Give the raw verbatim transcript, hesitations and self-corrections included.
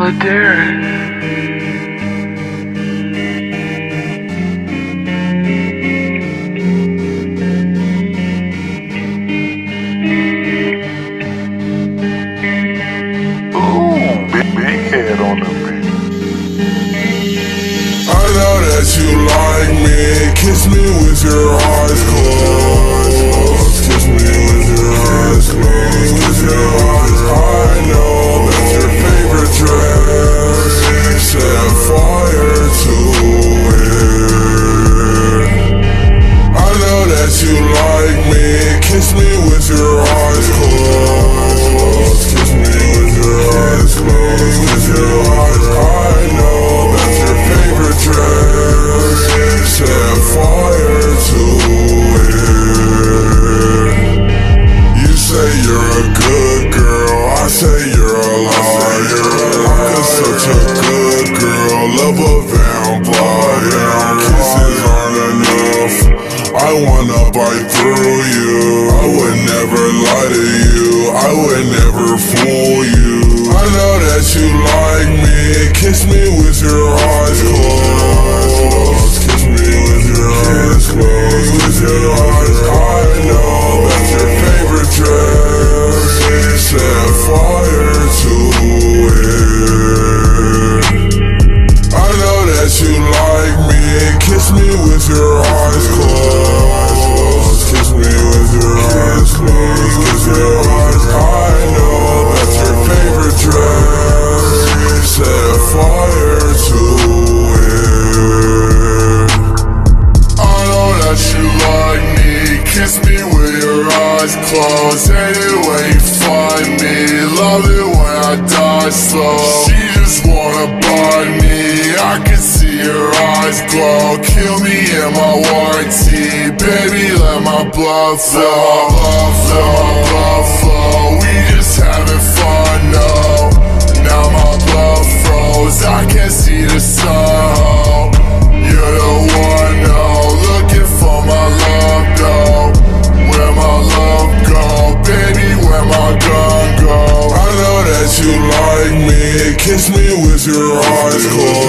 solidarity. On the beat. I know that you like me. Kiss me with your eyes closed. Kiss me with your eyes closed. With your eyes, I know that's your favorite dress. Set fire to it. I know that you like me. Kiss me with your eyes closed. Kiss me with your eyes closed. With your eyes, I know that's your favorite dress. Set fire to it. You say you're a good girl, I say you're a liar. I'm such a good girl, love a vampire. Kisses aren't enough, I wanna bite through you. I would never lie to you, I would never fool you. I know that you like me. Kiss me with your eyes closed. Kiss me with your eyes closed. With your eyes, I know that's your favorite dress. Set fire to it. I know that you like me. Kiss me with your eyes closed. Kiss me with your eyes closed. With your eyes, I know that's your favorite dress. Set fire to it. I know that you like me. Kiss me with your eyes closed. Hate it when you find me. Love it when I die slow. She just wanna bite me. I can see your eyes glow. Kill me in my white tee. Baby, let my blood flow. Blood flow, blood flow. We just having fun, no. Now my blood froze, I can't see the sun. You're the one, no. Looking for my love, though. Where my love go? Baby, where my gun go? I know that you like me. Kiss me with your eyes closed.